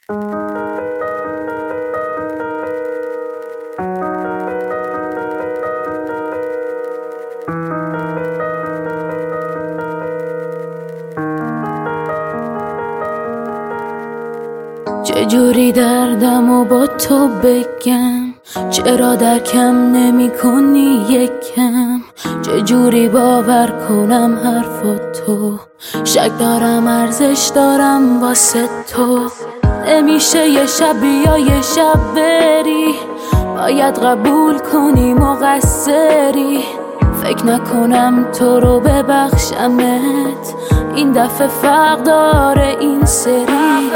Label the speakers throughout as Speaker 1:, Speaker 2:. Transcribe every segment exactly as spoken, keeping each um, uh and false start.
Speaker 1: چجوری دردم و با تو بگم، چرا درکم نمی کنی یکم، چجوری باور کنم حرفاتو، شک دارم ارزش دارم واسه تو. نمیشه یه شب بیا یه شب بری، باید قبول کنی مقصری. فکر نکنم تو رو ببخشمت، این دفعه فرق داره این سری.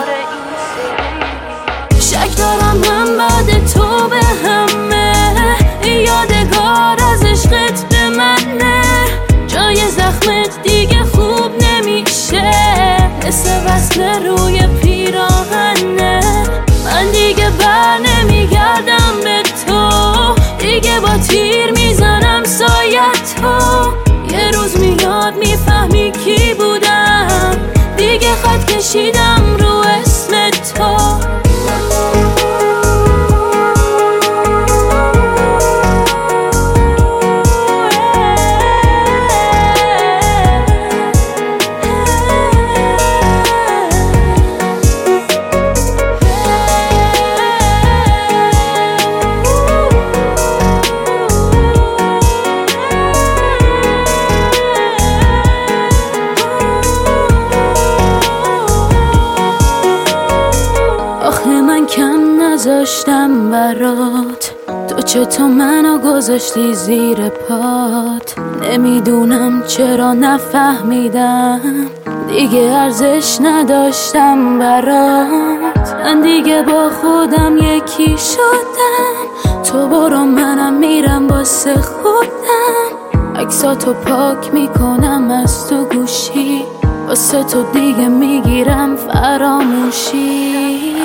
Speaker 1: شک دارم من بعد تو به همه، یادگار از عشقت به منه، جای زخمت دیگه خوب نمیشه، مثل وصل روی پیراهنه. من دیگه بر نمیگردم به تو، دیگه با تیر میزنم سایت تو. یه روز میاد میفهمی کی بودم، دیگه خط کشیدم رو اسم تو. کم نذاشتم برات، تو چطور منو گذاشتی زیر پات. نمیدونم چرا نفهمیدم، دیگه ارزش نداشتم برات. من دیگه با خودم یکی شدم، تو برو منم میرم واسه خودم. عکساتو پاک میکنم از تو گوشی، واسه تو دیگه میگیرم فراموشی.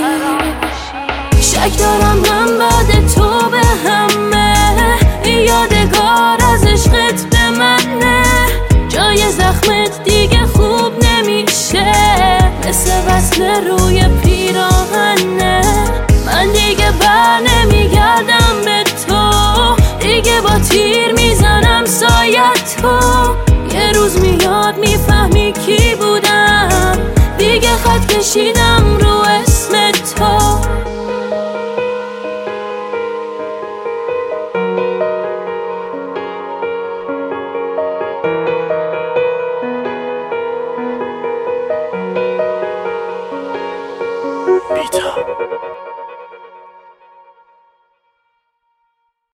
Speaker 1: شک دارم من بعد تو به همه، یادگار از عشقت به منه، جای زخمت دیگه خوب نمیشه، مثل وصل روی پیراهنه. من دیگه بر نمیگردم به تو، دیگه با تیر میزنم سایت تو. یه روز میاد میفهمی کی بودم، دیگه خط کشیدم رو اسم تو.
Speaker 2: بیتا